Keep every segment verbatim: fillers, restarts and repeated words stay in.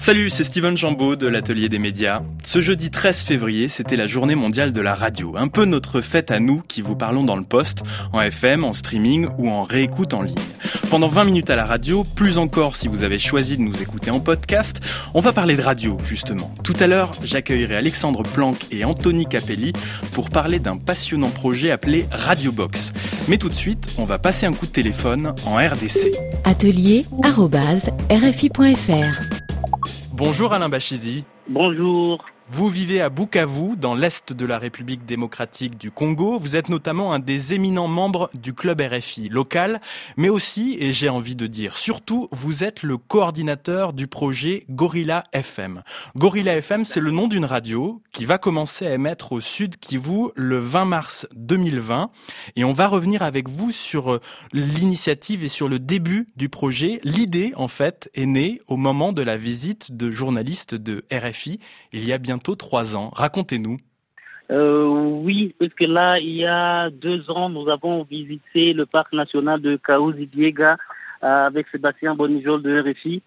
Salut, c'est Steven Jambeau de l'Atelier des médias. Ce jeudi treize février, c'était la journée mondiale de la radio. Un peu notre fête à nous qui vous parlons dans le poste, en F M, en streaming ou en réécoute en ligne. Pendant vingt minutes à la radio, plus encore si vous avez choisi de nous écouter en podcast, on va parler de radio justement. Tout à l'heure, j'accueillerai Alexandre Planck et Anthony Capelli pour parler d'un passionnant projet appelé Radiobox. Mais tout de suite, on va passer un coup de téléphone en R D C. atelier arobase r f i point f r. Bonjour Alain Bachizi. Bonjour. Vous vivez à Bukavu, dans l'est de la République démocratique du Congo. Vous êtes notamment un des éminents membres du club R F I local, mais aussi, et j'ai envie de dire surtout, vous êtes le coordinateur du projet Gorilla F M. Gorilla F M, c'est le nom d'une radio qui va commencer à émettre au Sud Kivu le vingt mars deux mille vingt. Et on va revenir avec vous sur l'initiative et sur le début du projet. L'idée, en fait, est née au moment de la visite de journalistes de R F I, il y a bien bientôt trois ans. Racontez-nous. Euh, oui, parce que là, il y a deux ans, nous avons visité le parc national de Kahuzi-Biega euh, avec Sébastien Bonijol de R F I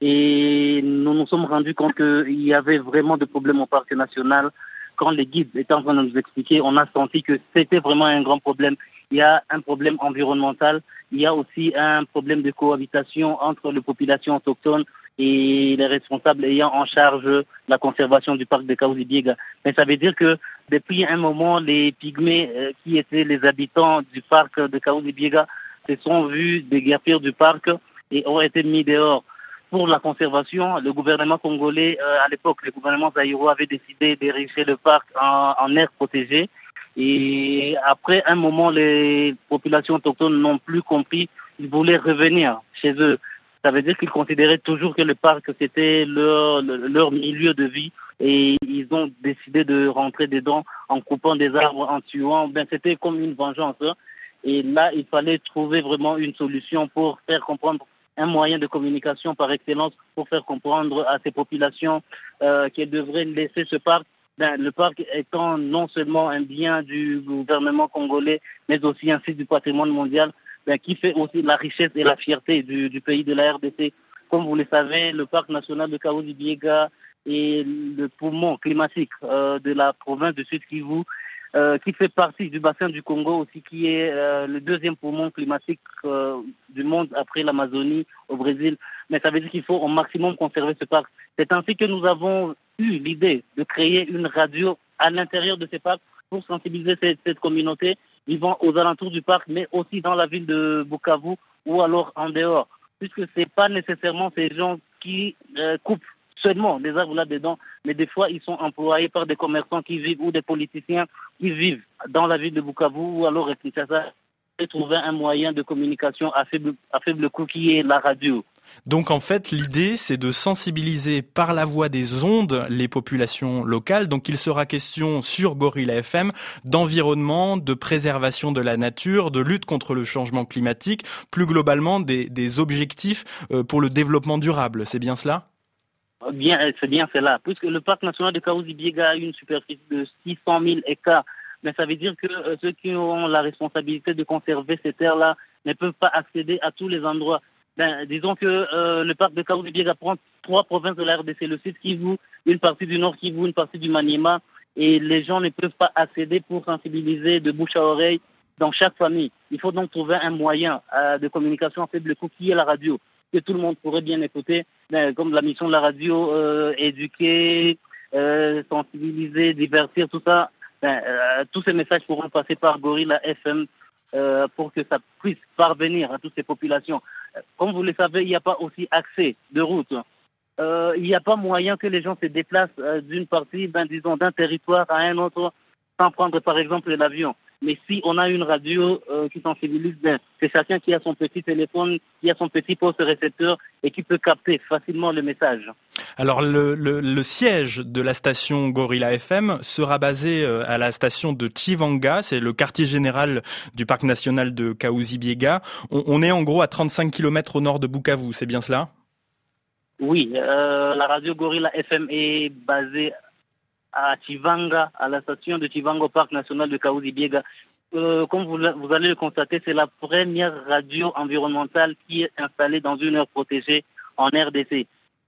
et nous nous sommes rendus compte qu'il y avait vraiment des problèmes au parc national. Quand les guides étaient en train de nous expliquer, on a senti que c'était vraiment un grand problème. Il y a un problème environnemental, il y a aussi un problème de cohabitation entre les populations autochtones et les responsables ayant en charge la conservation du parc de Kahuzi-Biega. Mais ça veut dire que depuis un moment, les pygmées euh, qui étaient les habitants du parc de Kahuzi-Biega se sont vus déguerpir du parc et ont été mis dehors. Pour la conservation, le gouvernement congolais, euh, à l'époque, le gouvernement zaïrois avait décidé d'ériger le parc en, en aire protégée. Et après un moment, les populations autochtones n'ont plus compris, ils voulaient revenir chez eux. Ça veut dire qu'ils considéraient toujours que le parc, c'était leur, leur milieu de vie et ils ont décidé de rentrer dedans en coupant des arbres, en tuant. Ben, c'était comme une vengeance. Hein. Et là, il fallait trouver vraiment une solution pour faire comprendre un moyen de communication par excellence pour faire comprendre à ces populations euh, qu'elles devraient laisser ce parc. Ben, le parc étant non seulement un bien du gouvernement congolais, mais aussi un site du patrimoine mondial. Ben, qui fait aussi la richesse et la fierté du, du pays de la R D C. Comme vous le savez, le parc national de Kahuzi-Biega est le poumon climatique euh, de la province du Sud Kivu, euh, qui fait partie du bassin du Congo aussi, qui est euh, le deuxième poumon climatique euh, du monde après l'Amazonie au Brésil. Mais ça veut dire qu'il faut au maximum conserver ce parc. C'est ainsi que nous avons eu l'idée de créer une radio à l'intérieur de ces parcs pour sensibiliser cette, cette communauté vivant aux alentours du parc, mais aussi dans la ville de Bukavu ou alors en dehors, puisque ce n'est pas nécessairement ces gens qui euh, coupent seulement des arbres là-dedans, mais des fois ils sont employés par des commerçants qui vivent ou des politiciens qui vivent dans la ville de Bukavu ou alors à Kinshasa et trouver un moyen de communication à faible, à faible coût qui est la radio. Donc en fait, l'idée, c'est de sensibiliser par la voie des ondes les populations locales. Donc il sera question sur Gorilla F M d'environnement, de préservation de la nature, de lutte contre le changement climatique, plus globalement des, des objectifs pour le développement durable. C'est bien cela ? Bien, c'est bien cela. Puisque le parc national de Kahuzi-Biega a une superficie de six cent mille hectares, mais ça veut dire que euh, ceux qui ont la responsabilité de conserver ces terres-là ne peuvent pas accéder à tous les endroits. Ben, disons que euh, le parc de Kahuzi-Biega prend trois provinces de la R D C, le Sud Kivu, une partie du Nord Kivu, une partie du Maniema, et les gens ne peuvent pas accéder pour sensibiliser de bouche à oreille dans chaque famille. Il faut donc trouver un moyen euh, de communication à faible coût qui est la radio, que tout le monde pourrait bien écouter, ben, comme la mission de la radio, euh, éduquer, euh, sensibiliser, divertir, tout ça. Ben, euh, tous ces messages pourront passer par Gorilla F M euh, pour que ça puisse parvenir à toutes ces populations. Comme vous le savez, il n'y a pas aussi accès de route. Euh, il n'y a pas moyen que les gens se déplacent euh, d'une partie, ben, disons, d'un territoire à un autre sans prendre par exemple l'avion. Mais si on a une radio euh, qui sensibilise, ben, c'est chacun qui a son petit téléphone, qui a son petit poste récepteur et qui peut capter facilement le message. Alors le, le, le siège de la station Gorilla F M sera basé à la station de Chivanga, c'est le quartier général du parc national de Kahuzi-Biega. On, on est en gros à trente-cinq kilomètres au nord de Bukavu, c'est bien cela ? Oui, euh, la radio Gorilla F M est basée à Chivanga, à la station de Chivanga au parc national de Kahuzi-Biega. Euh, comme vous, vous allez le constater, c'est la première radio environnementale qui est installée dans une aire protégée en R D C.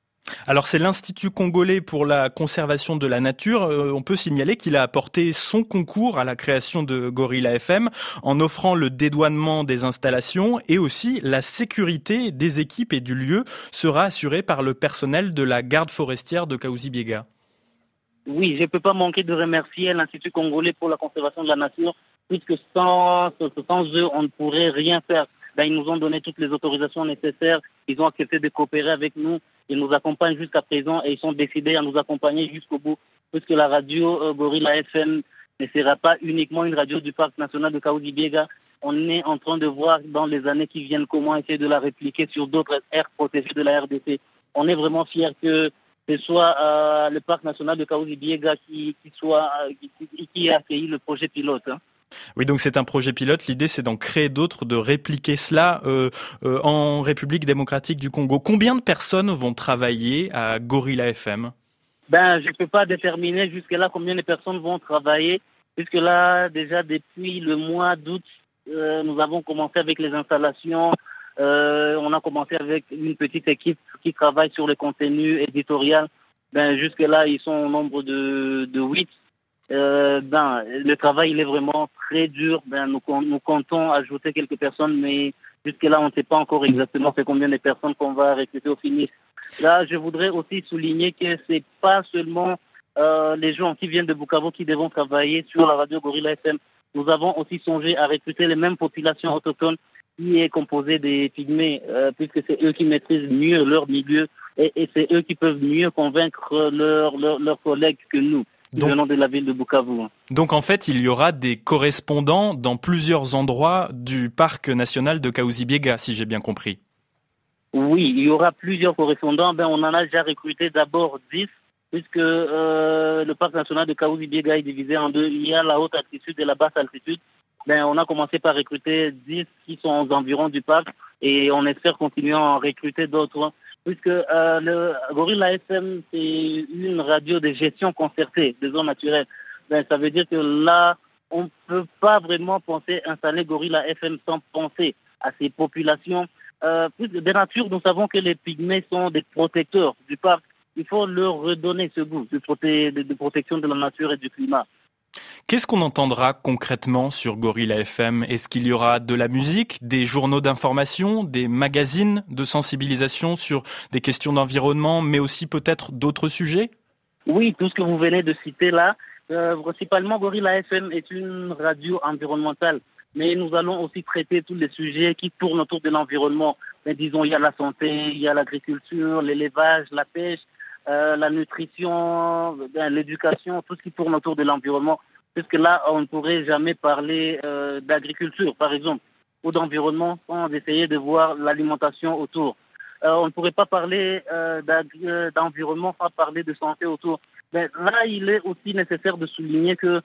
Alors c'est l'Institut congolais pour la conservation de la nature. Euh, on peut signaler qu'il a apporté son concours à la création de Gorilla F M en offrant le dédouanement des installations et aussi la sécurité des équipes et du lieu sera assurée par le personnel de la garde forestière de Kahuzi-Biega. Oui, je ne peux pas manquer de remercier l'Institut congolais pour la conservation de la nature, puisque sans, sans eux, on ne pourrait rien faire. Ben, ils nous ont donné toutes les autorisations nécessaires, ils ont accepté de coopérer avec nous, ils nous accompagnent jusqu'à présent et ils sont décidés à nous accompagner jusqu'au bout, puisque la radio euh, Gorilla F M ne sera pas uniquement une radio du Parc national de Kahuzi-Biega. On est en train de voir dans les années qui viennent comment essayer de la répliquer sur d'autres aires protégées de la R D C. On est vraiment fiers que ce soit euh, le Parc national de Kahuzi-Biega qui, qui, soit, euh, qui, qui a accueilli le projet pilote. Hein. Oui, donc c'est un projet pilote. L'idée, c'est d'en créer d'autres, de répliquer cela euh, euh, en République démocratique du Congo. Combien de personnes vont travailler à Gorilla F M ? Ben, je ne peux pas déterminer jusque-là combien de personnes vont travailler, puisque là, déjà depuis le mois d'août, euh, nous avons commencé avec les installations. Euh, on a commencé avec une petite équipe qui travaille sur le contenu éditorial. Ben, jusque-là, ils sont au nombre de, de huit. Euh, ben, le travail, il est vraiment très dur. Ben, nous, nous comptons ajouter quelques personnes, mais jusque-là, on ne sait pas encore exactement c'est combien de personnes qu'on va recruter au finish. Là, je voudrais aussi souligner que c'est pas seulement euh, les gens qui viennent de Bukavu qui devront travailler sur la radio Gorilla F M. Nous avons aussi songé à recruter les mêmes populations autochtones qui est composée des pygmées, euh, puisque c'est eux qui maîtrisent mieux leur milieu et, et c'est eux qui peuvent mieux convaincre leurs leur, leur collègues que nous, donc, venant de la ville de Bukavu. Donc en fait, il y aura des correspondants dans plusieurs endroits du parc national de Kahuzi-Biega, si j'ai bien compris. Oui, il y aura plusieurs correspondants. Ben, on en a déjà recruté d'abord dix, puisque euh, le parc national de Kahuzi-Biega est divisé en deux. Il y a la haute altitude et la basse altitude. Ben, on a commencé par recruter dix qui sont aux environs du parc et on espère continuer à en recruter d'autres, puisque euh, le Gorilla F M, c'est une radio de gestion concertée des zones naturelles. Ben, ça veut dire que là, on ne peut pas vraiment penser installer Gorilla F M sans penser à ces populations. Euh, de nature, nous savons que les pygmées sont des protecteurs du parc. Il faut leur redonner ce goût de, proté- de, de protection de la nature et du climat. Qu'est-ce qu'on entendra concrètement sur Gorilla F M ? Est-ce qu'il y aura de la musique, des journaux d'information, des magazines de sensibilisation sur des questions d'environnement, mais aussi peut-être d'autres sujets ? Oui, tout ce que vous venez de citer là. Euh, principalement, Gorilla F M est une radio environnementale, mais nous allons aussi traiter tous les sujets qui tournent autour de l'environnement. Mais disons, il y a la santé, il y a l'agriculture, l'élevage, la pêche, euh, la nutrition, l'éducation, tout ce qui tourne autour de l'environnement. Puisque là, on ne pourrait jamais parler euh, d'agriculture, par exemple, ou d'environnement sans essayer de voir l'alimentation autour. Euh, on ne pourrait pas parler euh, d'environnement sans parler de santé autour. Mais là, il est aussi nécessaire de souligner que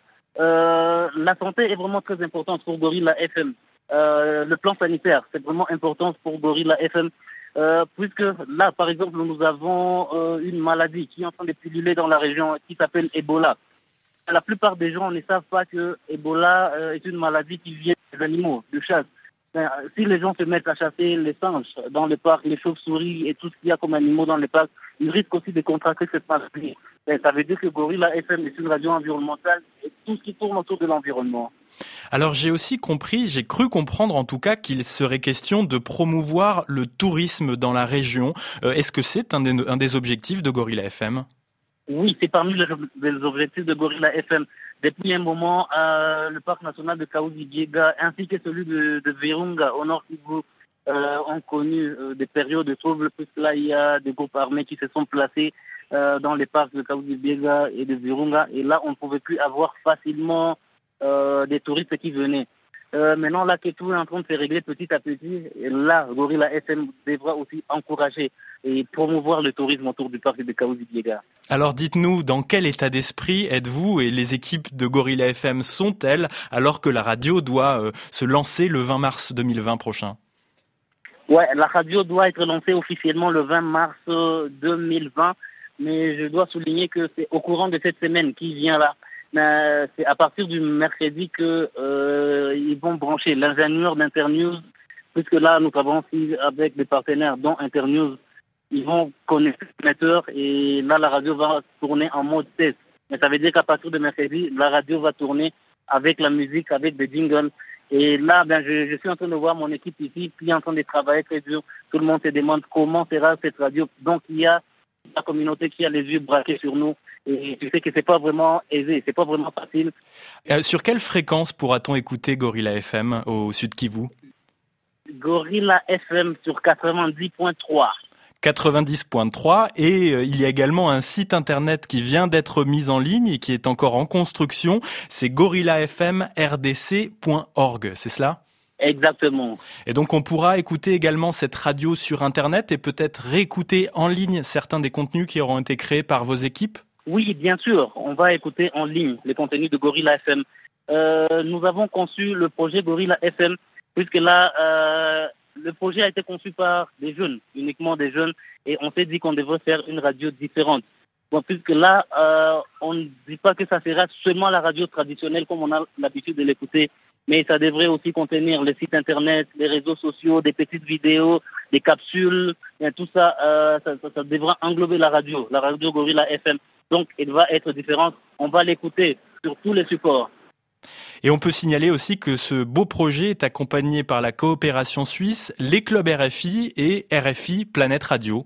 euh, la santé est vraiment très importante pour Gorilla F M. Euh, le plan sanitaire, c'est vraiment important pour Gorilla F M. Euh, puisque là, par exemple, nous avons euh, une maladie qui est en train de pulluler dans la région qui s'appelle Ebola. La plupart des gens ne savent pas que Ebola euh, est une maladie qui vient des animaux, de chasse. Ben, si les gens se mettent à chasser les singes dans les parcs, les chauves-souris et tout ce qu'il y a comme animaux dans les parcs, ils risquent aussi de contracter cette maladie. Ben, ça veut dire que Gorilla F M est une radio environnementale et tout ce qui tourne autour de l'environnement. Alors j'ai aussi compris, j'ai cru comprendre en tout cas qu'il serait question de promouvoir le tourisme dans la région. Euh, est-ce que c'est un des, un des objectifs de Gorilla F M ? Oui, c'est parmi les, les objectifs de Gorilla F M. Depuis un moment, euh, le parc national de Kahuzi-Biega ainsi que celui de, de Virunga au nord Kivu euh, ont connu euh, des périodes de troubles, puisque là il y a des groupes armés qui se sont placés euh, dans les parcs de Kahuzi-Biega et de Virunga, et là on ne pouvait plus avoir facilement euh, des touristes qui venaient. Euh, maintenant, là que tout est en train de se régler petit à petit, et là, Gorilla F M devra aussi encourager et promouvoir le tourisme autour du parc de Kahuzi-Biega. Alors dites-nous, dans quel état d'esprit êtes-vous et les équipes de Gorilla F M sont-elles alors que la radio doit euh, se lancer le vingt mars deux mille vingt prochain ? Ouais, la radio doit être lancée officiellement le vingt mars deux mille vingt, mais je dois souligner que c'est au courant de cette semaine qui vient là. Mais c'est à partir du mercredi que euh, ils vont brancher l'ingénieur d'Internews, puisque là nous travaillons aussi avec des partenaires dont Internews. ils vont connecter l'émetteur et là, la radio va tourner en mode test. Mais ça veut dire qu'à partir de mercredi, la radio va tourner avec la musique, avec des jingles. Et là, ben, je, je suis en train de voir mon équipe ici qui est en train de travailler très dur. Tout le monde se demande comment sera cette radio. Donc, il y a la communauté qui a les yeux braqués sur nous. Et tu sais que c'est pas vraiment aisé, c'est pas vraiment facile. Euh, sur quelle fréquence pourra-t-on écouter Gorilla F M au Sud Kivu? Gorilla F M sur quatre-vingt-dix point trois. quatre-vingt-dix point trois et euh, il y a également un site internet qui vient d'être mis en ligne et qui est encore en construction, c'est gorilla f m r d c point org, c'est cela ? Exactement. Et donc on pourra écouter également cette radio sur internet et peut-être réécouter en ligne certains des contenus qui auront été créés par vos équipes ? Oui, bien sûr, on va écouter en ligne les contenus de Gorilla F M. Euh, nous avons conçu le projet Gorilla F M puisque là, euh, le projet a été conçu par des jeunes, uniquement des jeunes, et on s'est dit qu'on devrait faire une radio différente. Bon, puisque là, euh, on ne dit pas que ça sera seulement la radio traditionnelle comme on a l'habitude de l'écouter, mais ça devrait aussi contenir les sites internet, les réseaux sociaux, des petites vidéos, des capsules, et tout ça, euh, ça, ça, ça devra englober la radio, la radio Gorilla F M. Donc, elle va être différente. On va l'écouter sur tous les supports. Et on peut signaler aussi que ce beau projet est accompagné par la coopération suisse, les clubs R F I et R F I Planète Radio.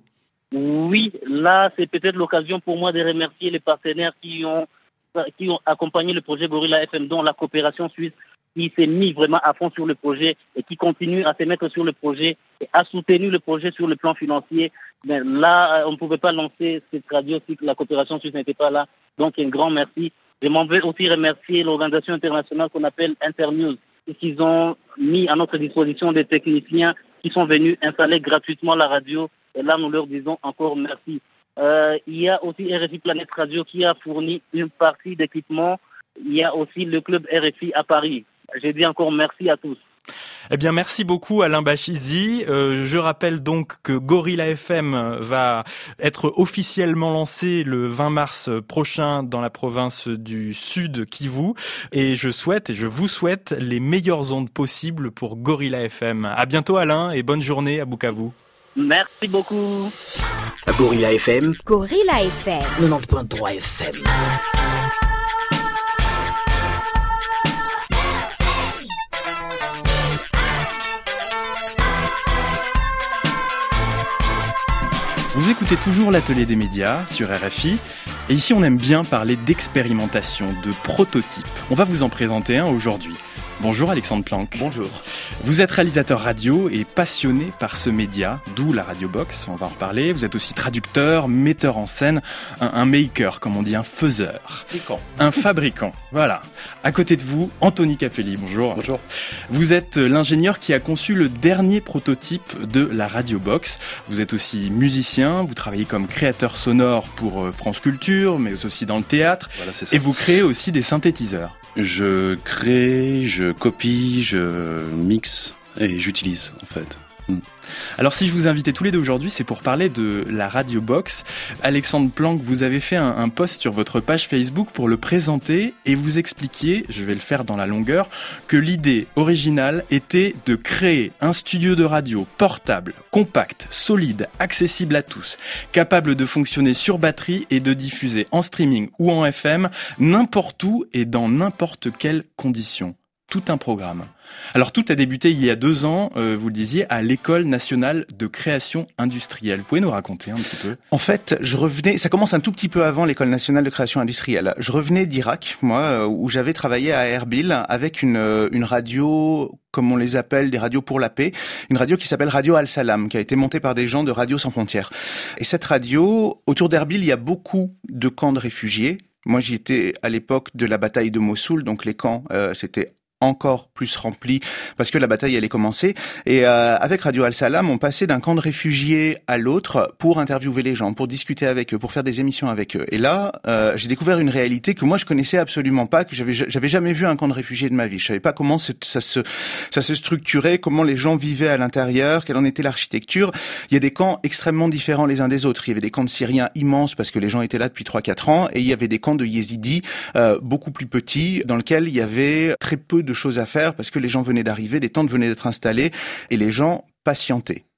Oui, là, c'est peut-être l'occasion pour moi de remercier les partenaires qui ont, qui ont accompagné le projet Gorilla F M, dont la coopération suisse, qui s'est mis vraiment à fond sur le projet et qui continue à se mettre sur le projet et a soutenu le projet sur le plan financier. Mais là, on ne pouvait pas lancer cette radio si la coopération suisse n'était pas là. Donc, un grand merci. Je m'en veux aussi remercier l'organisation internationale qu'on appelle Internews, et qu'ils ont mis à notre disposition des techniciens qui sont venus installer gratuitement la radio. Et là, nous leur disons encore merci. Euh, il y a aussi R F I Planète Radio qui a fourni une partie d'équipement. Il y a aussi le club R F I à Paris. J'ai dit encore merci à tous. Eh bien, merci beaucoup Alain Bachizi. Euh, je rappelle donc que Gorilla F M va être officiellement lancé le vingt mars prochain dans la province du Sud Kivu. Et je souhaite et je vous souhaite les meilleures ondes possibles pour Gorilla F M. À bientôt Alain et bonne journée à Bukavu. Merci beaucoup. Gorilla F M. Gorilla F M. quatre-vingt-dix point trois F M. Vous écoutez toujours l'Atelier des médias sur R F I et ici on aime bien parler d'expérimentation, de prototypes. On va vous en présenter un aujourd'hui. Bonjour Alexandre Planck. Bonjour. Vous êtes réalisateur radio et passionné par ce média, d'où la Radio Box, on va en reparler. Vous êtes aussi traducteur, metteur en scène, un, un maker, comme on dit, un faiseur. Fabricant. Un fabricant, voilà. À côté de vous, Anthony Capelli, bonjour. Bonjour. Vous êtes l'ingénieur qui a conçu le dernier prototype de la Radio Box. Vous êtes aussi musicien, vous travaillez comme créateur sonore pour France Culture, mais aussi dans le théâtre. Voilà, c'est ça. Et vous créez aussi des synthétiseurs. Je crée, je copie, je mixe et j'utilise en fait. Mm. Alors si je vous invitais tous les deux aujourd'hui, c'est pour parler de la Radio Box. Alexandre Planck, vous avez fait un, un post sur votre page Facebook pour le présenter et vous expliquiez, je vais le faire dans la longueur, que l'idée originale était de créer un studio de radio portable, compact, solide, accessible à tous, capable de fonctionner sur batterie et de diffuser en streaming ou en F M, n'importe où et dans n'importe quelles conditions. Tout un programme. Alors tout a débuté il y a deux ans, euh, vous le disiez, à l'École nationale de création industrielle. Vous pouvez nous raconter un petit peu ? En fait, je revenais, ça commence un tout petit peu avant l'École nationale de création industrielle. Je revenais d'Irak, moi, où j'avais travaillé à Erbil avec une, une radio, comme on les appelle, des radios pour la paix, une radio qui s'appelle Radio Al-Salam, qui a été montée par des gens de Radio Sans Frontières. Et cette radio, autour d'Erbil, il y a beaucoup de camps de réfugiés. Moi, j'y étais à l'époque de la bataille de Mossoul, donc les camps, euh, c'était encore plus rempli parce que la bataille allait commencer. Et euh, avec Radio Al-Salam, on passait d'un camp de réfugiés à l'autre pour interviewer les gens, pour discuter avec eux, pour faire des émissions avec eux. Et là, euh, j'ai découvert une réalité que moi je connaissais absolument pas, que j'avais j'avais jamais vu un camp de réfugiés de ma vie. Je savais pas comment ça se ça se structurait, comment les gens vivaient à l'intérieur, quelle en était l'architecture. Il y a des camps extrêmement différents les uns des autres. Il y avait des camps de Syriens immenses parce que les gens étaient là depuis trois quatre ans, et il y avait des camps de Yézidis euh, beaucoup plus petits dans lesquels il y avait très peu de choses à faire parce que les gens venaient d'arriver, des tentes venaient d'être installées et les gens patientaient.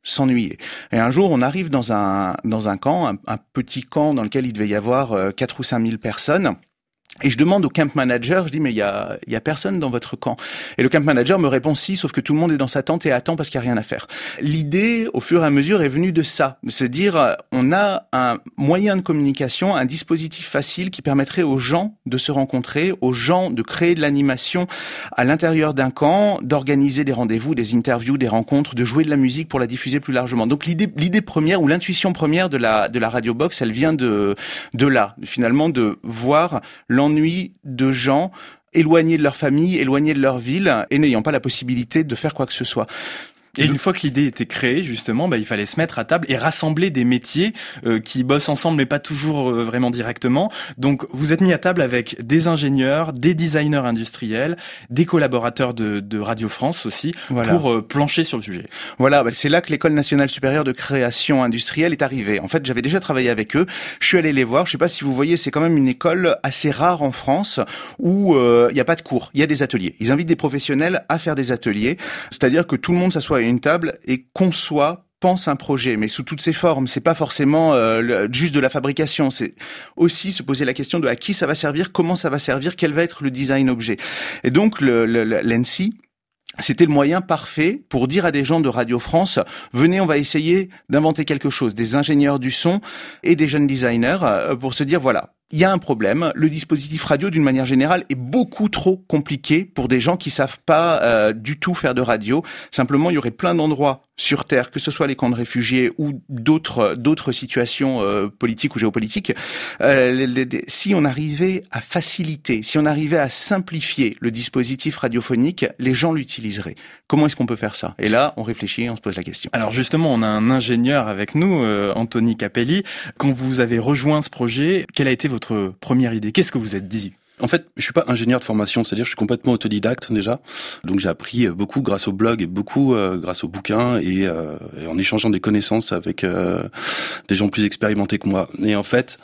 s'ennuyer. Et un jour, on arrive dans un dans un camp, un, un petit camp dans lequel il devait y avoir euh, quatre ou cinq mille personnes. Et je demande au camp manager, je dis mais il y a il y a personne dans votre camp. Et le camp manager me répond si, sauf que tout le monde est dans sa tente et attend parce qu'il y a rien à faire. L'idée, au fur et à mesure, est venue de ça, de se dire on a un moyen de communication, un dispositif facile qui permettrait aux gens de se rencontrer, aux gens de créer de l'animation à l'intérieur d'un camp, d'organiser des rendez-vous, des interviews, des rencontres, de jouer de la musique pour la diffuser plus largement. Donc l'idée l'idée première ou l'intuition première de la de la Radio Box, elle vient de de là, finalement de voir l'envie L'ennui de gens éloignés de leur famille, éloignés de leur ville et n'ayant pas la possibilité de faire quoi que ce soit. Et une fois que l'idée était créée, justement, bah, il fallait se mettre à table et rassembler des métiers euh, qui bossent ensemble, mais pas toujours euh, vraiment directement. Donc, vous êtes mis à table avec des ingénieurs, des designers industriels, des collaborateurs de, de Radio France aussi, voilà. pour euh, plancher sur le sujet. Voilà, bah, c'est là que l'École nationale supérieure de création industrielle est arrivée. En fait, j'avais déjà travaillé avec eux. Je suis allé les voir. Je sais pas si vous voyez, c'est quand même une école assez rare en France où il euh, y a pas de cours, il y a des ateliers. Ils invitent des professionnels à faire des ateliers, c'est-à-dire que tout le monde s'assoit à une table et conçoit, pense un projet, mais sous toutes ses formes. C'est pas forcément euh, le, juste de la fabrication. C'est aussi se poser la question de à qui ça va servir, comment ça va servir, quel va être le design objet. Et donc le, le, l'E N S I, c'était le moyen parfait pour dire à des gens de Radio France, venez, on va essayer d'inventer quelque chose, des ingénieurs du son et des jeunes designers, pour se dire voilà, il y a un problème. Le dispositif radio, d'une manière générale, est beaucoup trop compliqué pour des gens qui savent pas euh, du tout faire de radio. Simplement, il y aurait plein d'endroits sur Terre, que ce soit les camps de réfugiés ou d'autres d'autres situations euh, politiques ou géopolitiques. Euh, les, les, si on arrivait à faciliter, si on arrivait à simplifier le dispositif radiophonique, les gens l'utiliseraient. Comment est-ce qu'on peut faire ça? Et là, on réfléchit, on se pose la question. Alors justement, on a un ingénieur avec nous, euh, Anthony Capelli. Quand vous avez rejoint ce projet, quelle a été votre première idée? Qu'est-ce que vous êtes dit? En fait, je suis pas ingénieur de formation, c'est-à-dire je suis complètement autodidacte déjà. Donc j'ai appris beaucoup grâce au blog et beaucoup euh, grâce aux bouquins et, euh, et en échangeant des connaissances avec euh, des gens plus expérimentés que moi. Et en fait,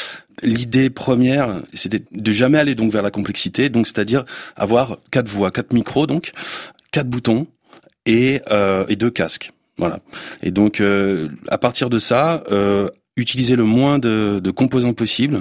l'idée première, c'était de jamais aller donc vers la complexité, donc c'est-à-dire avoir quatre voix, quatre micros, donc quatre boutons et euh, et deux casques. Voilà. Et donc euh, à partir de ça. Euh, utiliser le moins de, de composants possible,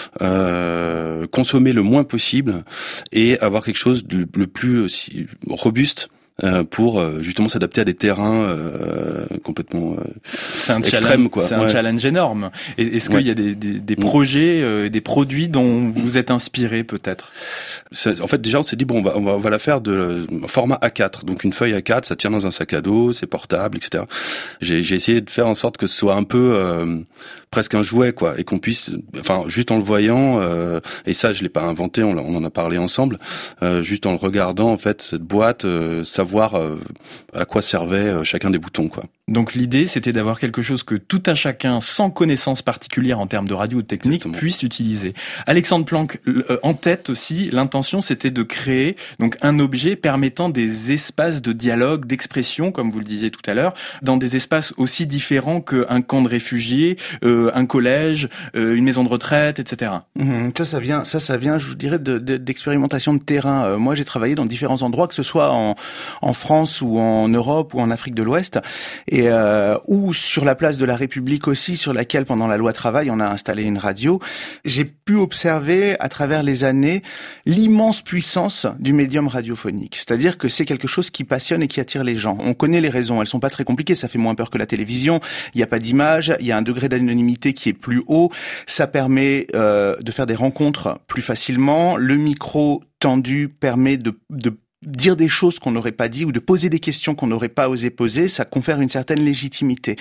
euh, consommer le moins possible et avoir quelque chose de le plus aussi robuste euh, pour euh, justement s'adapter à des terrains euh, complètement euh, c'est un extrêmes. Challenge, quoi. C'est un ouais. challenge énorme. Et est-ce qu'il ouais. y a des, des, des projets, euh, des produits dont vous êtes inspiré peut-être? C'est, en fait, déjà, on s'est dit bon, on va, on va, on va la faire de format A quatre, donc une feuille A quatre, ça tient dans un sac à dos, c'est portable, et cetera. J'ai, j'ai essayé de faire en sorte que ce soit un peu euh, presque un jouet, quoi, et qu'on puisse, enfin, juste en le voyant, euh, et ça, je l'ai pas inventé, on, on en a parlé ensemble, euh, juste en le regardant, en fait, cette boîte, euh, savoir euh, à quoi servait euh, chacun des boutons, quoi. Donc l'idée, c'était d'avoir quelque chose que tout un chacun, sans connaissance particulière en termes de radio ou de technique, Exactement. puisse utiliser. Alexandre Planck, en tête aussi, l'intention, c'était de créer donc un objet permettant des espaces de dialogue, d'expression, comme vous le disiez tout à l'heure, dans des espaces aussi différents qu'un camp de réfugiés, euh, un collège, euh, une maison de retraite, et cetera. Mmh, ça, ça vient, ça, ça vient, je vous dirais, de, de, d'expérimentation de terrain. Euh, moi, j'ai travaillé dans différents endroits, que ce soit en, en France ou en Europe ou en Afrique de l'Ouest. Et Et euh, ou sur la place de la République aussi, sur laquelle pendant la loi travail on a installé une radio. J'ai pu observer à travers les années l'immense puissance du médium radiophonique. C'est-à-dire que c'est quelque chose qui passionne et qui attire les gens. On connaît les raisons, elles sont pas très compliquées, ça fait moins peur que la télévision, il n'y a pas d'image, il y a un degré d'anonymité qui est plus haut, ça permet euh, de faire des rencontres plus facilement, le micro tendu permet de, de dire des choses qu'on n'aurait pas dit ou de poser des questions qu'on n'aurait pas osé poser, ça confère une certaine légitimité.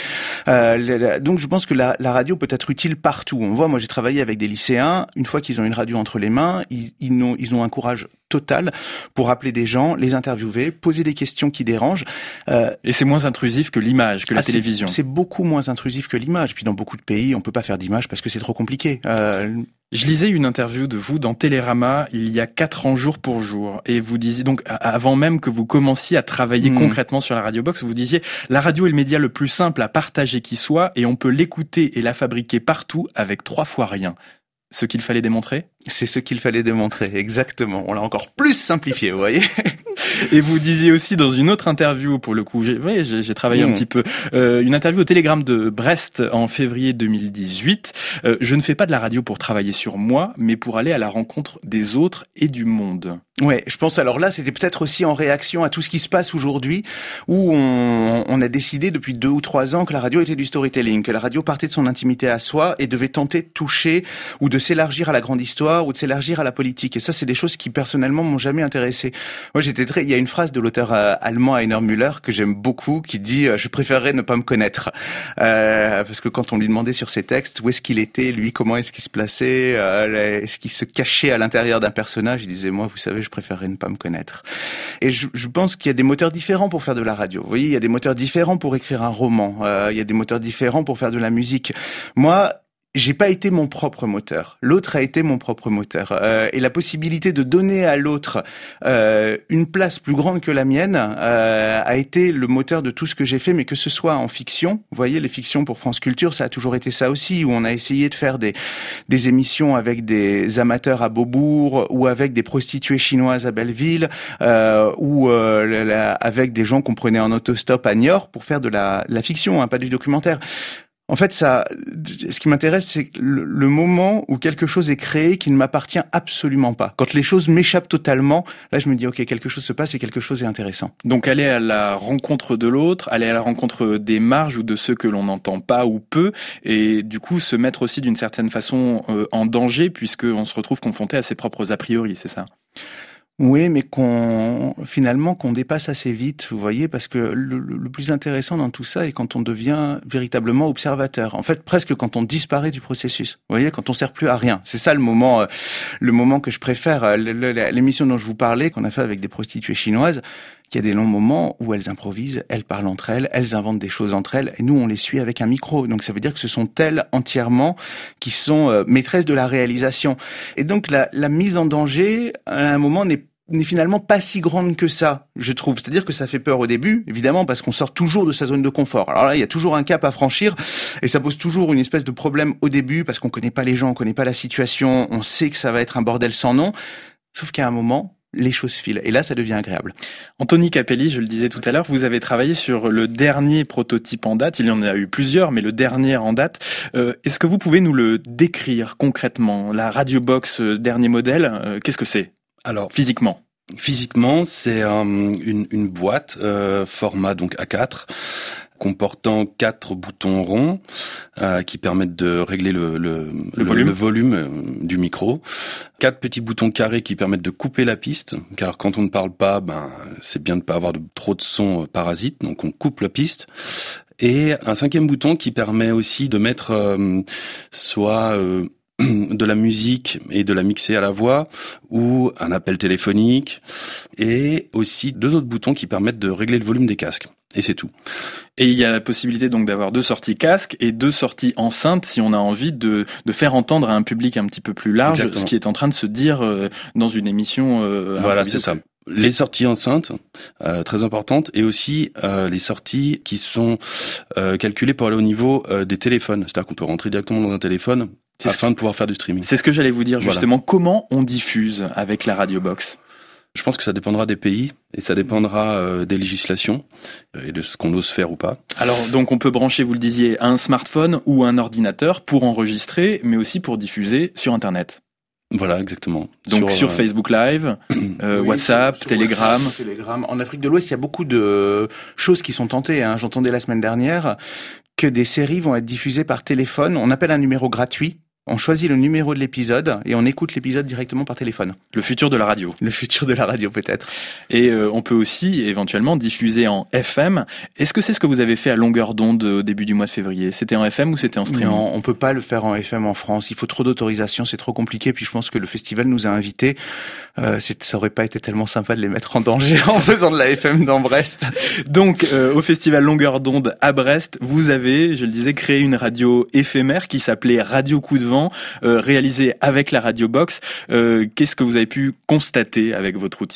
Euh, donc je pense que la, la radio peut être utile partout. On voit, moi j'ai travaillé avec des lycéens, une fois qu'ils ont une radio entre les mains, ils, ils, ont, ils ont un courage total pour appeler des gens, les interviewer, poser des questions qui dérangent. Euh, Et c'est moins intrusif que l'image, que la ah, télévision. C'est, c'est beaucoup moins intrusif que l'image. Puis dans beaucoup de pays, on peut pas faire d'image parce que c'est trop compliqué. Euh, Je lisais une interview de vous dans Télérama il y a quatre ans jour pour jour. Et vous disiez, donc avant même que vous commenciez à travailler mmh. concrètement sur la Radio Box, vous disiez « La radio est le média le plus simple à partager qui soit et on peut l'écouter et la fabriquer partout avec trois fois rien ». ce qu'il fallait démontrer ? C'est ce qu'il fallait démontrer, exactement. On l'a encore plus simplifié, vous voyez. Et vous disiez aussi dans une autre interview, pour le coup, j'ai, oui, j'ai, j'ai travaillé mmh. un petit peu, euh, une interview au Télégramme de Brest en février deux mille dix-huit. Euh, je ne fais pas de la radio pour travailler sur moi, mais pour aller à la rencontre des autres et du monde. Ouais, je pense alors là, c'était peut-être aussi en réaction à tout ce qui se passe aujourd'hui, où on, on a décidé depuis deux ou trois ans que la radio était du storytelling, que la radio partait de son intimité à soi et devait tenter de toucher ou de s'élargir à la grande histoire ou de s'élargir à la politique. Et ça, c'est des choses qui personnellement m'ont jamais intéressé. Moi, j'étais très. Il y a une phrase de l'auteur euh, allemand Heiner Müller que j'aime beaucoup, qui dit euh, « Je préférerais ne pas me connaître euh, », parce que quand on lui demandait sur ses textes où est-ce qu'il était, lui, comment est-ce qu'il se plaçait, euh, est-ce qu'il se cachait à l'intérieur d'un personnage, il disait « Moi, vous savez, je préférerais ne pas me connaître ». Et je, je pense qu'il y a des moteurs différents pour faire de la radio. Vous voyez, il y a des moteurs différents pour écrire un roman. Euh, il y a des moteurs différents pour faire de la musique. Moi, j'ai pas été mon propre moteur. L'autre a été mon propre moteur. Euh, et la possibilité de donner à l'autre euh, une place plus grande que la mienne euh, a été le moteur de tout ce que j'ai fait, mais que ce soit en fiction. Vous voyez, les fictions pour France Culture, ça a toujours été ça aussi, où on a essayé de faire des, des émissions avec des amateurs à Beaubourg, ou avec des prostituées chinoises à Belleville, euh, ou euh, la, avec des gens qu'on prenait en autostop à Niort pour faire de la, la fiction, hein, pas du documentaire. En fait, ça, ce qui m'intéresse, c'est le, le moment où quelque chose est créé qui ne m'appartient absolument pas. Quand les choses m'échappent totalement, là, je me dis, ok, quelque chose se passe et quelque chose est intéressant. Donc, aller à la rencontre de l'autre, aller à la rencontre des marges ou de ceux que l'on n'entend pas ou peu, et du coup, se mettre aussi d'une certaine façon euh, en danger, puisqu'on se retrouve confronté à ses propres a priori, c'est ça ? Oui, mais qu'on finalement qu'on dépasse assez vite, vous voyez, parce que le, le plus intéressant dans tout ça est quand on devient véritablement observateur. En fait, presque quand on disparaît du processus. Vous voyez, quand on sert plus à rien. C'est ça le moment, euh, le moment que je préfère. Le, le, l'émission dont je vous parlais, qu'on a fait avec des prostituées chinoises, il y a des longs moments où elles improvisent, elles parlent entre elles, elles inventent des choses entre elles, et nous on les suit avec un micro. Donc ça veut dire que ce sont elles entièrement qui sont euh, maîtresses de la réalisation. Et donc la, la mise en danger, à un moment, n'est n'est finalement pas si grande que ça, je trouve. C'est-à-dire que ça fait peur au début, évidemment, parce qu'on sort toujours de sa zone de confort. Alors là, il y a toujours un cap à franchir, et ça pose toujours une espèce de problème au début, parce qu'on connaît pas les gens, on connaît pas la situation, on sait que ça va être un bordel sans nom. Sauf qu'à un moment, les choses filent. Et là, ça devient agréable. Anthony Capelli, je le disais tout à l'heure, vous avez travaillé sur le dernier prototype en date. Il y en a eu plusieurs, mais le dernier en date. Euh, est-ce que vous pouvez nous le décrire concrètement ? La Radio Box euh, dernier modèle, euh, qu'est-ce que c'est ? Alors, physiquement. Physiquement, c'est euh, une, une boîte euh, format donc A quatre, comportant quatre boutons ronds euh, qui permettent de régler le, le, le, le volume, le volume euh, du micro. Quatre petits boutons carrés qui permettent de couper la piste, car quand on ne parle pas, ben c'est bien de ne pas avoir de, trop de sons euh, parasites, donc on coupe la piste. Et un cinquième bouton qui permet aussi de mettre euh, soit euh, de la musique et de la mixer à la voix ou un appel téléphonique, et aussi deux autres boutons qui permettent de régler le volume des casques. Et c'est tout. Et il y a la possibilité donc d'avoir deux sorties casque et deux sorties enceinte si on a envie de, de faire entendre à un public un petit peu plus large. Exactement. Ce qui est en train de se dire euh, dans une émission. Euh, voilà, c'est ça. Les sorties enceintes, euh, très importantes, et aussi euh, les sorties qui sont euh, calculées pour aller au niveau euh, des téléphones. C'est-à-dire qu'on peut rentrer directement dans un téléphone c'est afin de pouvoir faire du streaming. C'est ce que j'allais vous dire justement. Voilà. Comment on diffuse avec la Radio Box ? Je pense que ça dépendra des pays et ça dépendra euh, des législations et de ce qu'on ose faire ou pas. Alors donc on peut brancher, vous le disiez, un smartphone ou un ordinateur pour enregistrer, mais aussi pour diffuser sur Internet. Voilà, exactement. Donc sur, sur euh... Facebook Live, euh, oui, WhatsApp, sur Telegram. WhatsApp, Telegram. En Afrique de l'Ouest, il y a beaucoup de choses qui sont tentées. Hein. J'entendais la semaine dernière que des séries vont être diffusées par téléphone. On appelle un numéro gratuit. On choisit le numéro de l'épisode et on écoute l'épisode directement par téléphone. Le futur de la radio. Le futur de la radio, peut-être. Et euh, on peut aussi éventuellement diffuser en F M. Est-ce que c'est ce que vous avez fait à longueur d'onde au début du mois de février ? C'était en F M ou c'était en streaming ? Non, on peut pas le faire en F M en France. Il faut trop d'autorisation, c'est trop compliqué. Puis je pense que le festival nous a invités. Euh, c'est, ça aurait pas été tellement sympa de les mettre en danger en faisant de la F M dans Brest. Donc, euh, au festival longueur d'onde à Brest, vous avez, je le disais, créé une radio éphémère qui s'appelait Radio Coup de Vent. Euh, réalisé avec la Radio Box. Euh, qu'est-ce que vous avez pu constater avec votre outil ?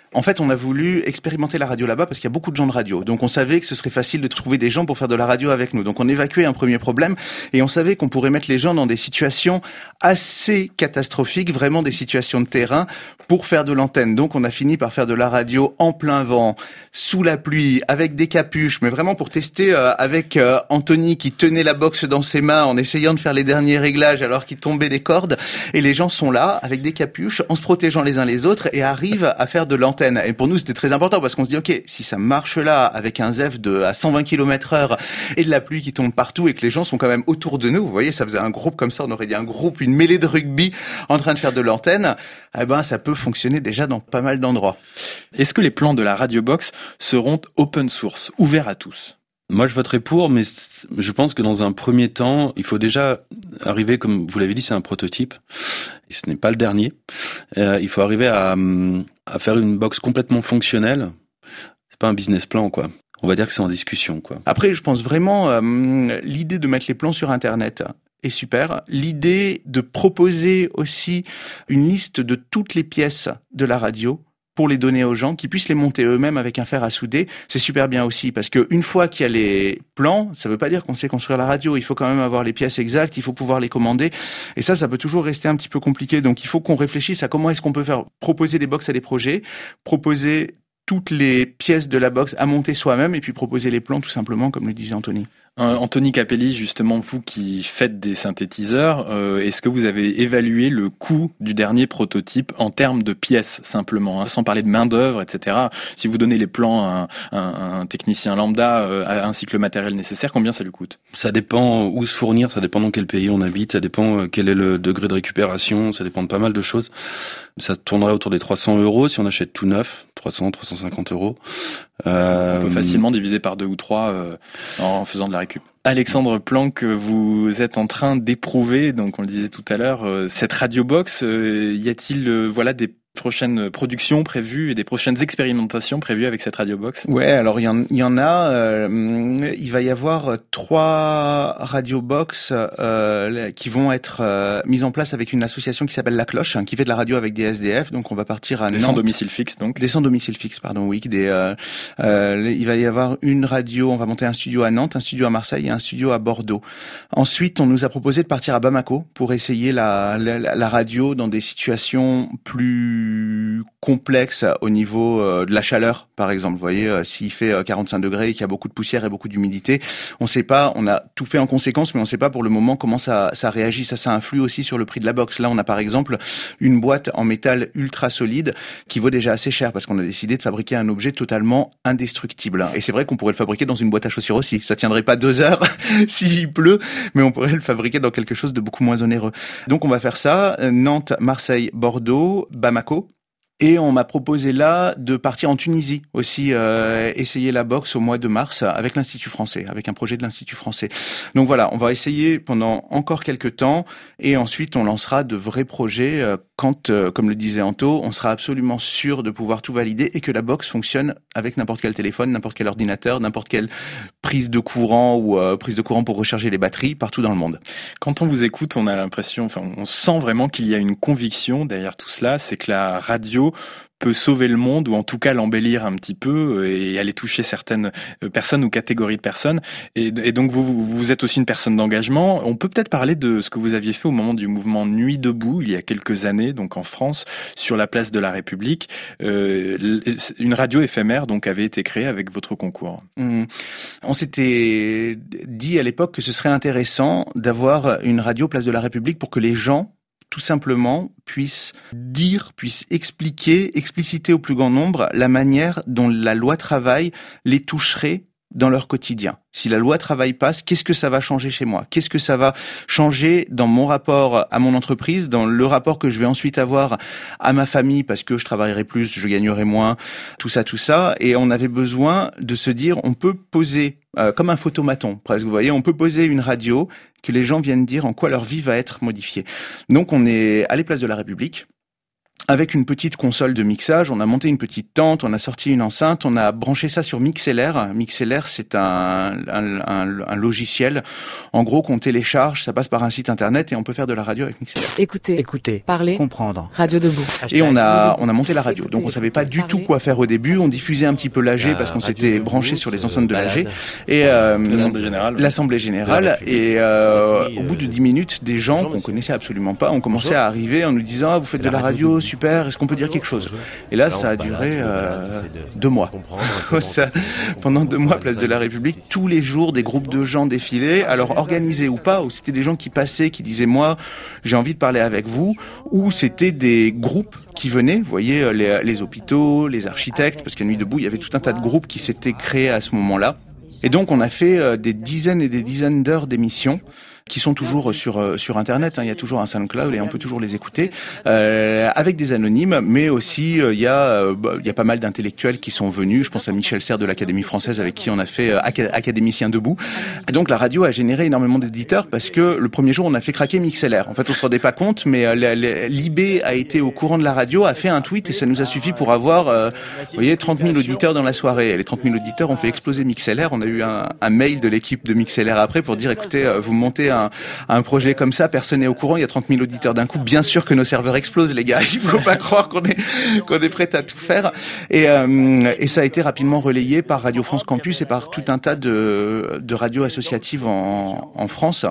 En fait, on a voulu expérimenter la radio là-bas parce qu'il y a beaucoup de gens de radio. Donc on savait que ce serait facile de trouver des gens pour faire de la radio avec nous. Donc on évacuait un premier problème et on savait qu'on pourrait mettre les gens dans des situations assez catastrophiques, vraiment des situations de terrain pour faire de l'antenne. Donc on a fini par faire de la radio en plein vent, sous la pluie, avec des capuches, mais vraiment pour tester euh, avec euh, Anthony qui tenait la box dans ses mains en essayant de faire les derniers réglages alors qu'il tombait des cordes. Et les gens sont là avec des capuches en se protégeant les uns les autres et arrivent à faire de l'antenne. Et pour nous, c'était très important parce qu'on se dit, ok, si ça marche là, avec un Z E F de à cent vingt kilomètres heure et de la pluie qui tombe partout et que les gens sont quand même autour de nous, vous voyez, ça faisait un groupe comme ça, on aurait dit un groupe, une mêlée de rugby en train de faire de l'antenne, eh ben, ça peut fonctionner déjà dans pas mal d'endroits. Est-ce que les plans de la Radio Box seront open source, ouverts à tous ? Moi, je voterai pour, mais je pense que dans un premier temps, il faut déjà arriver, comme vous l'avez dit, c'est un prototype, et ce n'est pas le dernier. Euh, il faut arriver à, à faire une box complètement fonctionnelle. C'est pas un business plan, quoi. On va dire que c'est en discussion, quoi. Après, je pense vraiment, euh, l'idée de mettre les plans sur Internet est super. L'idée de proposer aussi une liste de toutes les pièces de la radio, pour les donner aux gens, qui puissent les monter eux-mêmes avec un fer à souder, c'est super bien aussi, parce que une fois qu'il y a les plans, ça veut pas dire qu'on sait construire la radio, il faut quand même avoir les pièces exactes, il faut pouvoir les commander, et ça, ça peut toujours rester un petit peu compliqué, donc il faut qu'on réfléchisse à comment est-ce qu'on peut faire proposer des box à des projets, proposer toutes les pièces de la box à monter soi-même, et puis proposer les plans tout simplement, comme le disait Anthony. Euh, Anthony Capelli, justement, vous qui faites des synthétiseurs, euh, est-ce que vous avez évalué le coût du dernier prototype en termes de pièces, simplement, hein, sans parler de main-d'œuvre, et cetera. Si vous donnez les plans à un, un, un technicien lambda, euh, ainsi que le matériel nécessaire, combien ça lui coûte ? Ça dépend où se fournir, ça dépend dans quel pays on habite, ça dépend quel est le degré de récupération, ça dépend de pas mal de choses. Ça tournerait autour des trois cents euros si on achète tout neuf, trois cents, trois cent cinquante euros. Euh, on peut facilement diviser par deux ou trois euh, en faisant de la récup. Alexandre Planck, vous êtes en train d'éprouver, donc on le disait tout à l'heure, euh, cette Radio Box. Euh, y a-t-il euh, voilà des prochaines productions prévues et des prochaines expérimentations prévues avec cette Radio Box ? Ouais, alors il y en, il y en a. Euh, il va y avoir trois Radio Box euh, qui vont être euh, mises en place avec une association qui s'appelle La Cloche, hein, qui fait de la radio avec des S D F. Donc on va partir à des Nantes. sans domicile fixe, donc. Des sans domicile fixe, pardon, oui. Des, euh, euh, il va y avoir une radio. On va monter un studio à Nantes, un studio à Marseille et un studio à Bordeaux. Ensuite, on nous a proposé de partir à Bamako pour essayer la, la, la radio dans des situations plus complexe au niveau euh, de la chaleur, par exemple. Vous voyez, euh, s'il fait euh, quarante-cinq degrés et qu'il y a beaucoup de poussière et beaucoup d'humidité, on sait pas, on a tout fait en conséquence, mais on sait pas pour le moment comment ça, ça réagit. Ça, ça influe aussi sur le prix de la box. Là, on a par exemple une boîte en métal ultra solide qui vaut déjà assez cher parce qu'on a décidé de fabriquer un objet totalement indestructible. Et c'est vrai qu'on pourrait le fabriquer dans une boîte à chaussures aussi. Ça tiendrait pas deux heures s'il pleut, mais on pourrait le fabriquer dans quelque chose de beaucoup moins onéreux. Donc on va faire ça. Nantes, Marseille, Bordeaux, Bamako. Et on m'a proposé là de partir en Tunisie aussi, euh, essayer la boxe au mois de mars avec l'Institut français, avec un projet de l'Institut français. Donc voilà, on va essayer pendant encore quelques temps et ensuite on lancera de vrais projets euh, quand, euh, comme le disait Anto, on sera absolument sûr de pouvoir tout valider et que la boxe fonctionne avec n'importe quel téléphone, n'importe quel ordinateur, n'importe quelle prise de courant ou euh, prise de courant pour recharger les batteries partout dans le monde. Quand on vous écoute, on a l'impression, enfin, on sent vraiment qu'il y a une conviction derrière tout cela, c'est que la radio peut sauver le monde ou en tout cas l'embellir un petit peu et aller toucher certaines personnes ou catégories de personnes. Et, et donc vous, vous êtes aussi une personne d'engagement. On peut peut-être parler de ce que vous aviez fait au moment du mouvement Nuit debout il y a quelques années, donc en France, sur la place de la République. Euh, une radio éphémère donc avait été créée avec votre concours. Mmh. On s'était dit à l'époque que ce serait intéressant d'avoir une radio place de la République pour que les gens tout simplement puissent dire, puissent expliquer, expliciter au plus grand nombre la manière dont la loi travail les toucherait dans leur quotidien. Si la loi travail passe, qu'est-ce que ça va changer chez moi ? Qu'est-ce que ça va changer dans mon rapport à mon entreprise, dans le rapport que je vais ensuite avoir à ma famille parce que je travaillerai plus, je gagnerai moins, tout ça, tout ça. Et on avait besoin de se dire, on peut poser euh, comme un photomaton, presque. Vous voyez, on peut poser une radio que les gens viennent dire en quoi leur vie va être modifiée. Donc on est allé place de la République avec une petite console de mixage. On a monté une petite tente, on a sorti une enceinte, on a branché ça sur MixLR. MixLR, c'est un, un, un, un logiciel, en gros, qu'on télécharge, ça passe par un site internet et on peut faire de la radio avec MixLR. Écoutez, Écoutez, parler, comprendre. Radio Debout. Et on a, on a monté la radio. Donc on savait pas du tout quoi faire au début. On diffusait un petit peu l'A G parce qu'on s'était branché sur les enceintes de l'A G. Et euh, l'Assemblée générale. L'Assemblée générale. Et euh, au bout de dix minutes, des gens qu'on connaissait absolument pas ont commencé à arriver en nous disant ah, vous faites de la radio, super, est-ce qu'on peut dire quelque chose? Et là, ça a duré euh, deux mois. ça, pendant deux mois, place de la République, tous les jours, des groupes de gens défilaient, alors organisés ou pas, ou c'était des gens qui passaient, qui disaient moi, j'ai envie de parler avec vous, ou c'était des groupes qui venaient, vous voyez, les, les hôpitaux, les architectes, parce qu'à Nuit debout, il y avait tout un tas de groupes qui s'étaient créés à ce moment-là. Et donc, on a fait euh, des dizaines et des dizaines d'heures d'émissions qui sont toujours sur sur internet, hein. Il y a toujours un SoundCloud et on peut toujours les écouter euh, avec des anonymes, mais aussi euh, il y a euh, il y a pas mal d'intellectuels qui sont venus. Je pense à Michel Serres de l'Académie française avec qui on a fait euh, Académicien debout. Et donc la radio a généré énormément d'éditeurs parce que le premier jour on a fait craquer MixLR. En fait on se rendait pas compte, mais euh, l'I B a été au courant de la radio, a fait un tweet et ça nous a suffi pour avoir euh, vous voyez trente mille auditeurs dans la soirée. Et les trente mille auditeurs ont fait exploser MixLR. On a eu un, un mail de l'équipe de MixLR après pour dire écoutez euh, vous montez un, un projet comme ça, personne n'est au courant, il y a trente mille auditeurs d'un coup, bien sûr que nos serveurs explosent les gars, il faut pas croire qu'on est qu'on est prêt à tout faire. Et euh, et ça a été rapidement relayé par Radio France Campus et par tout un tas de de radios associatives en en France.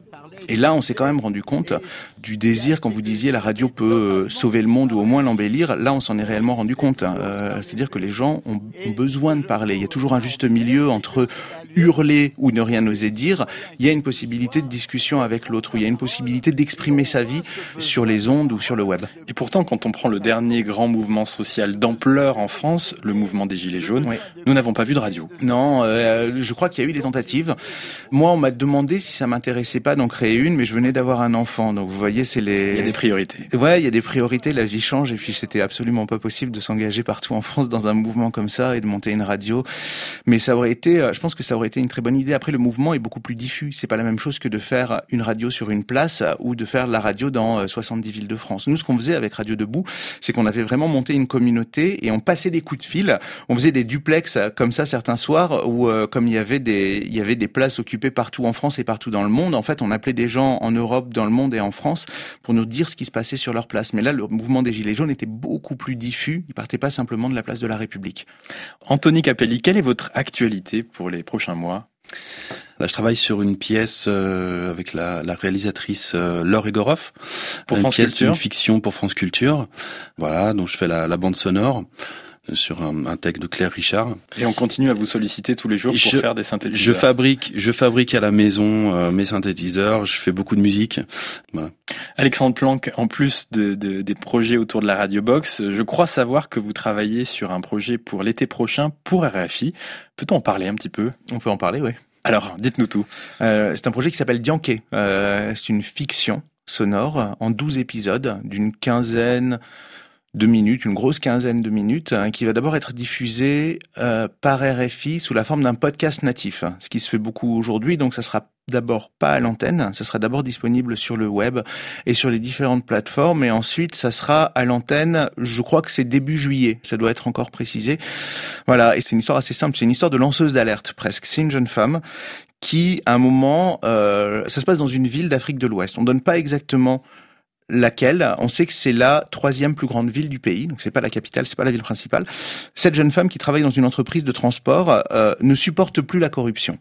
Et là, on s'est quand même rendu compte du désir, quand vous disiez la radio peut sauver le monde ou au moins l'embellir, là on s'en est réellement rendu compte. Euh, c'est-à-dire que les gens ont, ont besoin de parler. Il y a toujours un juste milieu entre hurler ou ne rien oser dire. Il y a une possibilité de discussion avec l'autre, où il y a une possibilité d'exprimer sa vie sur les ondes ou sur le web. Et pourtant, quand on prend le dernier grand mouvement social d'ampleur en France, le mouvement des Gilets jaunes, oui. Nous n'avons pas vu de radio. Non, euh, je crois qu'il y a eu des tentatives. Moi, on m'a demandé si ça m'intéressait pas d'en créer une, mais je venais d'avoir un enfant, donc vous voyez, c'est les... Il y a des priorités. Ouais, il y a des priorités, la vie change, et puis c'était absolument pas possible de s'engager partout en France dans un mouvement comme ça et de monter une radio. Mais ça aurait été, je pense que ça aurait été une très bonne idée. Après, le mouvement est beaucoup plus diffus. C'est pas la même chose que de faire une radio sur une place ou de faire la radio dans soixante-dix villes de France. Nous, ce qu'on faisait avec Radio Debout, c'est qu'on avait vraiment monté une communauté et on passait des coups de fil. On faisait des duplex comme ça certains soirs où, euh, comme il y avait des, il y avait des places occupées partout en France et partout dans le monde, en fait, on appelait des gens en Europe, dans le monde et en France pour nous dire ce qui se passait sur leur place. Mais là, le mouvement des Gilets jaunes était beaucoup plus diffus. Il partait pas simplement de la place de la République. Anthony Capelli, quelle est votre actualité pour les prochains mois ? Là, je travaille sur une pièce euh, avec la, la réalisatrice euh, Laure Egoroff. Pour une France pièce, Culture. Une fiction pour France Culture. Voilà, donc je fais la, la bande sonore sur un, un texte de Claire Richard. Et on continue à vous solliciter tous les jours pour je, faire des synthétiseurs. Je fabrique, je fabrique à la maison euh, mes synthétiseurs. Je fais beaucoup de musique. Voilà. Alexandre Planck, en plus de, de, des projets autour de la Radio Box, je crois savoir que vous travaillez sur un projet pour l'été prochain pour R F I. Peut-on en parler un petit peu ? On peut en parler, oui. Alors, dites-nous tout. Euh, c'est un projet qui s'appelle Dianké. Euh, c'est une fiction sonore en douze épisodes d'une quinzaine de minutes, une grosse quinzaine de minutes, hein, qui va d'abord être diffusée euh, par R F I sous la forme d'un podcast natif, hein, ce qui se fait beaucoup aujourd'hui. Donc ça sera d'abord pas à l'antenne, ça sera d'abord disponible sur le web et sur les différentes plateformes, et ensuite ça sera à l'antenne, je crois que c'est début juillet, ça doit être encore précisé. Voilà, et c'est une histoire assez simple, c'est une histoire de lanceuse d'alerte presque. C'est une jeune femme qui, à un moment, euh, ça se passe dans une ville d'Afrique de l'Ouest. On donne pas exactement laquelle, on sait que c'est la troisième plus grande ville du pays, donc c'est pas la capitale, c'est pas la ville principale. Cette jeune femme qui travaille dans une entreprise de transport euh, ne supporte plus la corruption.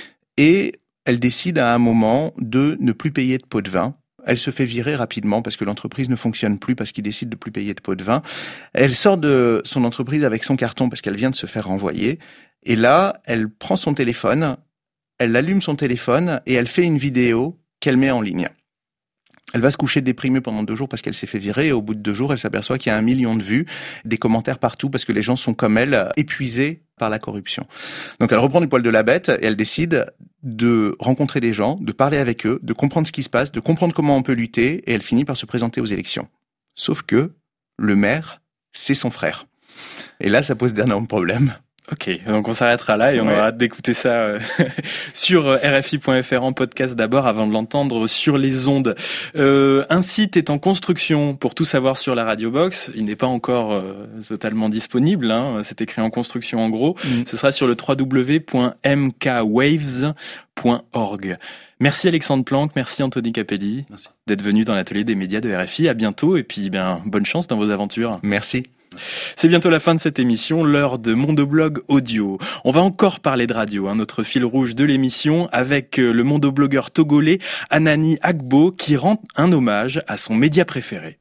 Et elle décide à un moment de ne plus payer de pot de vin. Elle se fait virer rapidement parce que l'entreprise ne fonctionne plus, parce qu'il décide de plus payer de pot de vin. Elle sort de son entreprise avec son carton parce qu'elle vient de se faire renvoyer. Et là, elle prend son téléphone, elle allume son téléphone et elle fait une vidéo qu'elle met en ligne. Elle va se coucher déprimée pendant deux jours parce qu'elle s'est fait virer, et au bout de deux jours, elle s'aperçoit qu'il y a un million de vues, des commentaires partout parce que les gens sont comme elle, épuisés par la corruption. Donc elle reprend du poil de la bête et elle décide de rencontrer des gens, de parler avec eux, de comprendre ce qui se passe, de comprendre comment on peut lutter, et elle finit par se présenter aux élections. Sauf que le maire, c'est son frère. Et là, ça pose d'énormes problèmes. Ok, donc on s'arrêtera là et on ouais. aura hâte d'écouter ça euh, sur R F I point F R en podcast d'abord avant de l'entendre sur les ondes. Euh, un site est en construction pour tout savoir sur la Radio Box. Il n'est pas encore euh, totalement disponible, hein. C'est écrit en construction en gros. Mmh. Ce sera sur le w w w point m k waves point org. Merci Alexandre Planck, merci Anthony Capelli merci. D'être venu dans l'atelier des médias de R F I. À bientôt et puis ben bonne chance dans vos aventures. Merci. C'est bientôt la fin de cette émission, l'heure de Mondoblog Audio. On va encore parler de radio, hein, notre fil rouge de l'émission, avec le mondoblogueur togolais Anani Agbo qui rend un hommage à son média préféré.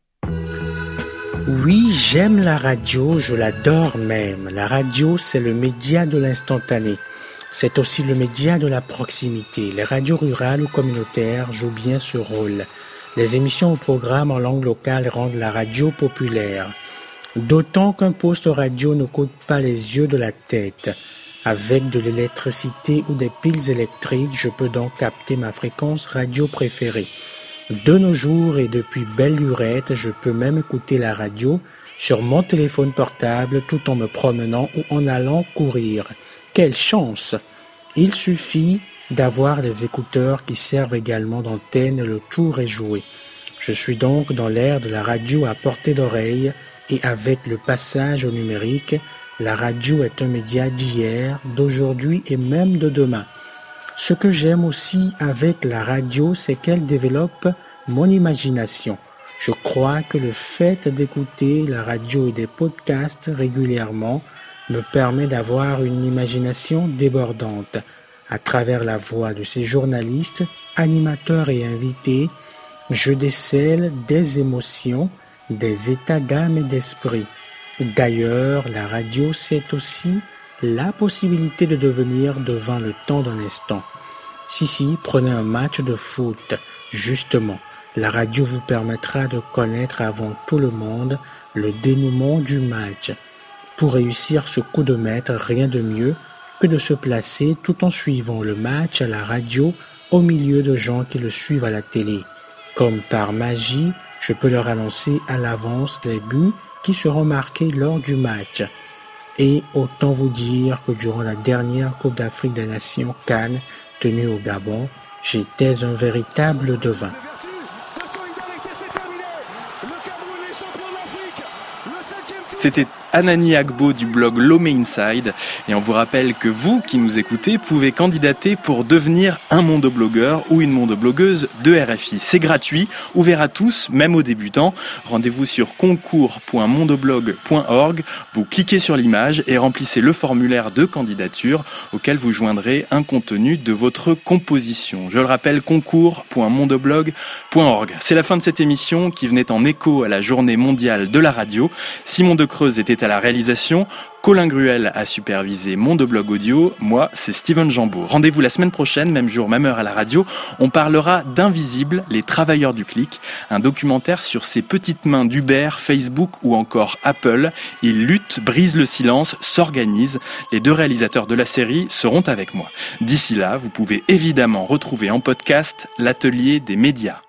Oui, j'aime la radio, je l'adore même. La radio, c'est le média de l'instantané. C'est aussi le média de la proximité. Les radios rurales ou communautaires jouent bien ce rôle. Les émissions ou programmes en langue locale rendent la radio populaire. D'autant qu'un poste radio ne coûte pas les yeux de la tête. Avec de l'électricité ou des piles électriques, je peux donc capter ma fréquence radio préférée. De nos jours et depuis belle lurette, je peux même écouter la radio sur mon téléphone portable tout en me promenant ou en allant courir. Quelle chance! Il suffit d'avoir des écouteurs qui servent également d'antenne et le tour est joué. Je suis donc dans l'ère de la radio à portée d'oreille. Et avec le passage au numérique, la radio est un média d'hier, d'aujourd'hui et même de demain. Ce que j'aime aussi avec la radio, c'est qu'elle développe mon imagination. Je crois que le fait d'écouter la radio et des podcasts régulièrement me permet d'avoir une imagination débordante. À travers la voix de ces journalistes, animateurs et invités, je décèle des émotions, des états d'âme et d'esprit. D'ailleurs, la radio, c'est aussi la possibilité de devenir devant le temps d'un instant. Si, si, prenez un match de foot. Justement, la radio vous permettra de connaître avant tout le monde le dénouement du match. Pour réussir ce coup de maître, rien de mieux que de se placer tout en suivant le match à la radio au milieu de gens qui le suivent à la télé. Comme par magie, je peux leur annoncer à l'avance les buts qui seront marqués lors du match. Et autant vous dire que durant la dernière Coupe d'Afrique des Nations Cannes tenue au Gabon, j'étais un véritable devin. C'était Anani Agbo du blog Lomé Inside et on vous rappelle que vous qui nous écoutez pouvez candidater pour devenir un mondoblogueur ou une mondoblogueuse de R F I. C'est gratuit, ouvert à tous, même aux débutants. Rendez-vous sur concours point mondoblog point org, vous cliquez sur l'image et remplissez le formulaire de candidature auquel vous joindrez un contenu de votre composition. Je le rappelle, concours point mondoblog point org. C'est la fin de cette émission qui venait en écho à la journée mondiale de la radio. Simon de Creuse était à la réalisation, Colin Gruel a supervisé Mondoblog Audio, moi c'est Steven Jambeau. Rendez-vous la semaine prochaine, même jour, même heure à la radio, on parlera d'Invisibles, les travailleurs du clic, un documentaire sur ces petites mains d'Uber, Facebook ou encore Apple. Ils luttent, brisent le silence, s'organisent. Les deux réalisateurs de la série seront avec moi. D'ici là, vous pouvez évidemment retrouver en podcast l'atelier des médias.